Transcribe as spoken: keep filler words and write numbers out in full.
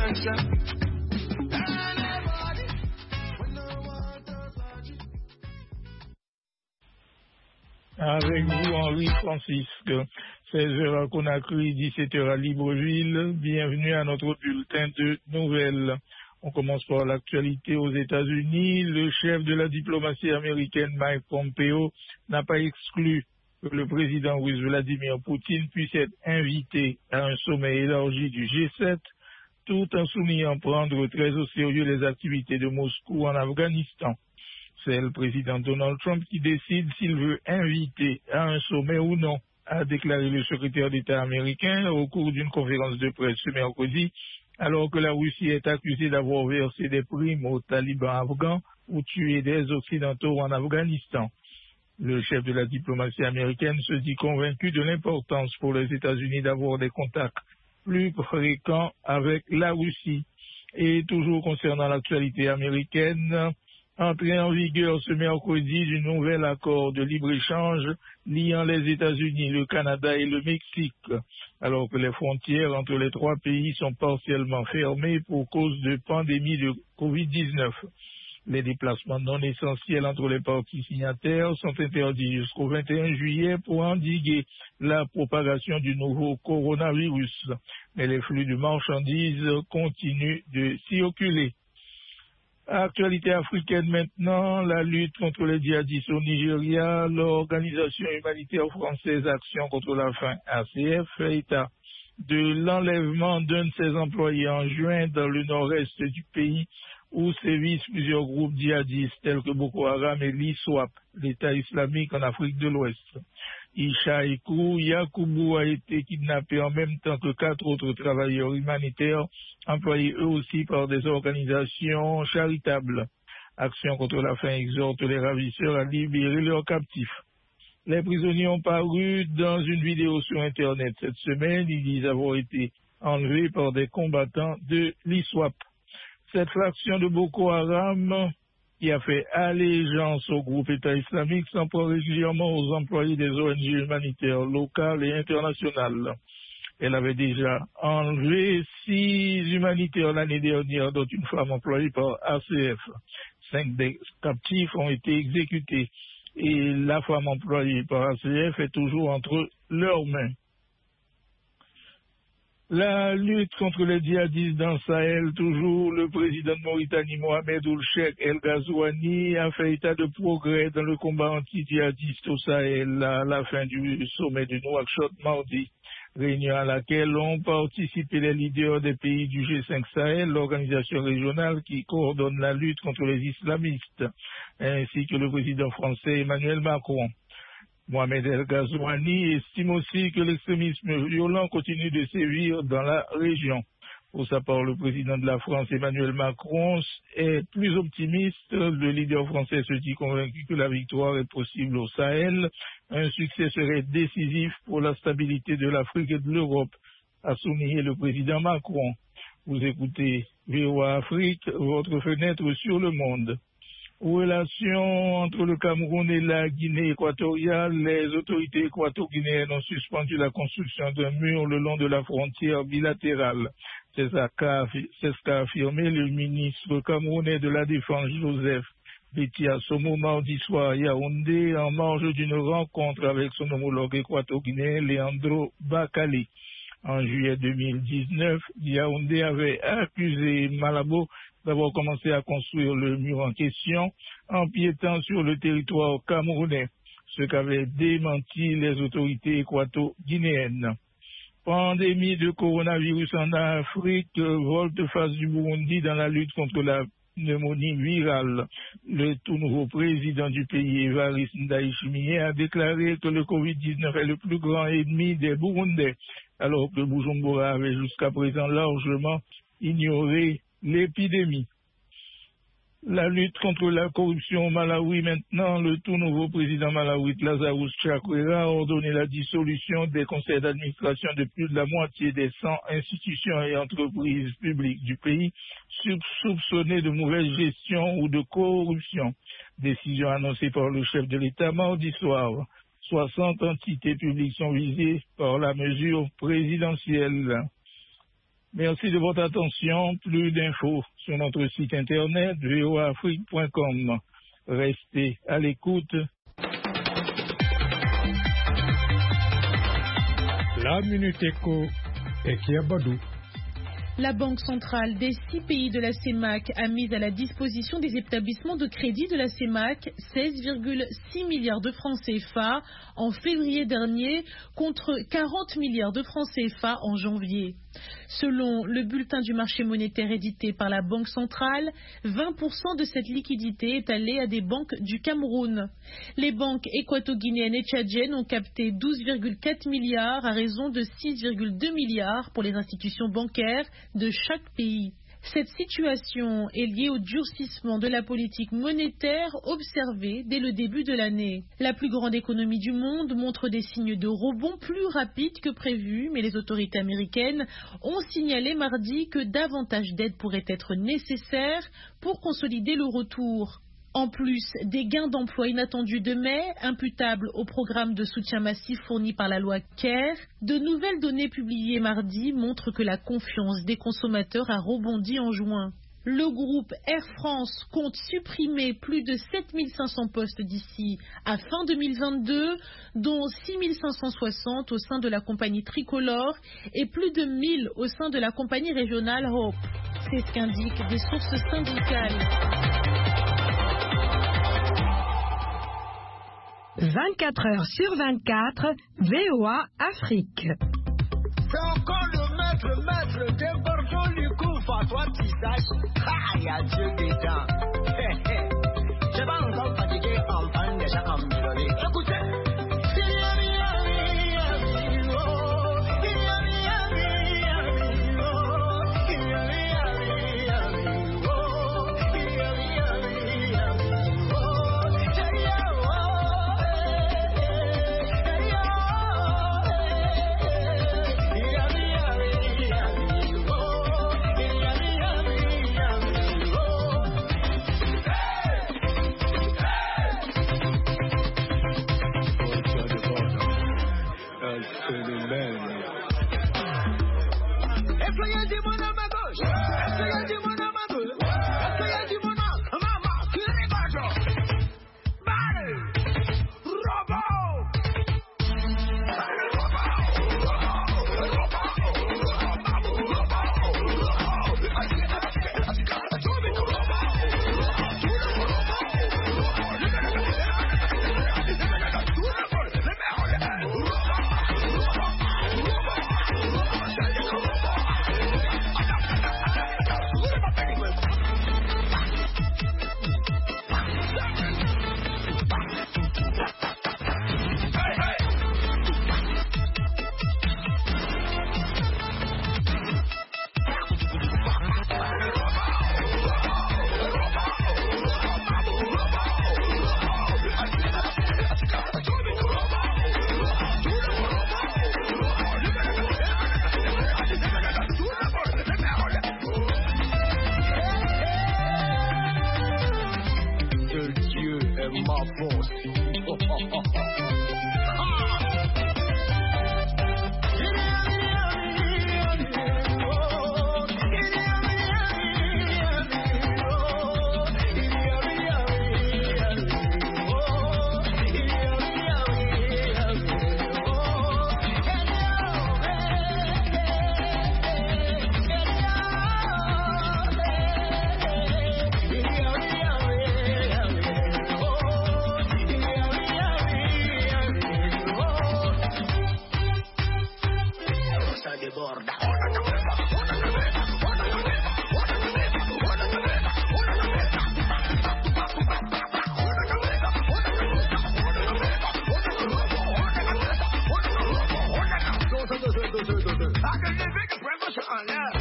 Avec vous, Henri Francisque. seize heures à Conakry, dix-sept heures à Libreville. Bienvenue à notre bulletin de nouvelles. On commence par l'actualité aux États-Unis. Le chef de la diplomatie américaine, Mike Pompeo, n'a pas exclu que le président russe Vladimir Poutine puisse être invité à un sommet élargi du G sept, tout en soulignant prendre très au sérieux les activités de Moscou en Afghanistan. C'est le président Donald Trump qui décide s'il veut inviter à un sommet ou non, a déclaré le secrétaire d'État américain au cours d'une conférence de presse ce mercredi, alors que la Russie est accusée d'avoir versé des primes aux talibans afghans ou tué des Occidentaux en Afghanistan. Le chef de la diplomatie américaine se dit convaincu de l'importance pour les États-Unis d'avoir des contacts plus fréquents avec la Russie. Et toujours concernant l'actualité américaine, entrée en vigueur ce mercredi du nouvel accord de libre-échange liant les États-Unis, le Canada et le Mexique, alors que les frontières entre les trois pays sont partiellement fermées pour cause de pandémie de covid dix-neuf. Les déplacements non essentiels entre les parties signataires sont interdits jusqu'au vingt et un juillet pour endiguer la propagation du nouveau coronavirus. Mais les flux de marchandises continuent de circuler. Actualité africaine maintenant, la lutte contre les djihadistes au Nigeria. L'organisation humanitaire française Action contre la faim, A C F, fait état de l'enlèvement d'un de ses employés en juin dans le nord-est du pays où sévissent plusieurs groupes djihadistes tels que Boko Haram et l'ISWAP, l'État islamique en Afrique de l'Ouest. Ishaïkou Yakoubou a été kidnappé en même temps que quatre autres travailleurs humanitaires employés eux aussi par des organisations charitables. Action contre la faim exhorte les ravisseurs à libérer leurs captifs. Les prisonniers ont paru dans une vidéo sur Internet cette semaine. Ils disent avoir été enlevés par des combattants de l'ISWAP. Cette fraction de Boko Haram, qui a fait allégeance au groupe État islamique, s'en prend régulièrement aux employés des O N G humanitaires locales et internationales. Elle avait déjà enlevé six humanitaires l'année dernière, dont une femme employée par A C F. Cinq des captifs ont été exécutés et la femme employée par A C F est toujours entre leurs mains. La lutte contre les djihadistes dans le Sahel, toujours, le président de Mauritanie, Mohamed Ould Cheikh El Ghazouani, a fait état de progrès dans le combat anti-djihadiste au Sahel à la fin du sommet de Nouakchott mardi, réunion à laquelle ont participé les leaders des pays du G cinq Sahel, l'organisation régionale qui coordonne la lutte contre les islamistes, ainsi que le président français Emmanuel Macron. Mohamed El Ghazouani estime aussi que l'extrémisme violent continue de sévir dans la région. Pour sa part, le président de la France, Emmanuel Macron, est plus optimiste. Le leader français se dit convaincu que la victoire est possible au Sahel. Un succès serait décisif pour la stabilité de l'Afrique et de l'Europe, a souligné le président Macron. Vous écoutez V O A Afrique, votre fenêtre sur le monde. Relations entre le Cameroun et la Guinée équatoriale, les autorités équato-guinéennes ont suspendu la construction d'un mur le long de la frontière bilatérale. C'est ce qu'a affirmé le ministre camerounais de la Défense, Joseph Betia Somo, mardi soir à Yaoundé, en marge d'une rencontre avec son homologue équato-guinéen, Leandro Bakali. En juillet deux mille dix-neuf, Yaoundé avait accusé Malabo d'avoir commencé à construire le mur en question, empiétant sur le territoire camerounais, ce qu'avaient démenti les autorités équato-guinéennes. Pandémie de coronavirus en Afrique, volte-face du Burundi dans la lutte contre la pneumonie virale. Le tout nouveau président du pays, Evariste Ndayishimiye, a déclaré que le covid dix-neuf est le plus grand ennemi des Burundais, alors que Bujumbura avait jusqu'à présent largement ignoré l'épidémie. La lutte contre la corruption au Malawi maintenant, le tout nouveau président malawite Lazarus Chakwera a ordonné la dissolution des conseils d'administration de plus de la moitié des cent institutions et entreprises publiques du pays soupçonnées de mauvaise gestion ou de corruption. Décision annoncée par le chef de l'État mardi soir. soixante entités publiques sont visées par la mesure présidentielle. Merci de votre attention. Plus d'infos sur notre site internet v o a afrique point com. Restez à l'écoute. La Minute Éco et Kiabadou. La Banque centrale des six pays de la CEMAC a mis à la disposition des établissements de crédit de la CEMAC seize virgule six milliards de francs C F A en février dernier contre quarante milliards de francs C F A en janvier. Selon le bulletin du marché monétaire édité par la Banque centrale, vingt pour cent de cette liquidité est allée à des banques du Cameroun. Les banques équato-guinéennes et tchadiennes ont capté douze virgule quatre milliards à raison de six virgule deux milliards pour les institutions bancaires de chaque pays. Cette situation est liée au durcissement de la politique monétaire observée dès le début de l'année. La plus grande économie du monde montre des signes de rebond plus rapides que prévu, mais les autorités américaines ont signalé mardi que davantage d'aides pourraient être nécessaires pour consolider le retour. En plus des gains d'emploi inattendus de mai, imputables au programme de soutien massif fourni par la loi CARE, de nouvelles données publiées mardi montrent que la confiance des consommateurs a rebondi en juin. Le groupe Air France compte supprimer plus de sept mille cinq cents postes d'ici à fin deux mille vingt-deux, dont six mille cinq cent soixante au sein de la compagnie tricolore et plus de mille au sein de la compagnie régionale Hope. C'est ce qu'indiquent des sources syndicales. vingt-quatre heures sur vingt-quatre, V O A Afrique. C'est encore le maître, maître, débordons du coup, toi tu saches. Ah, il y a Dieu dedans. Je vais encore fatiguer en pan déjà en mélodie. Écoutez. I can live in the pressure on love.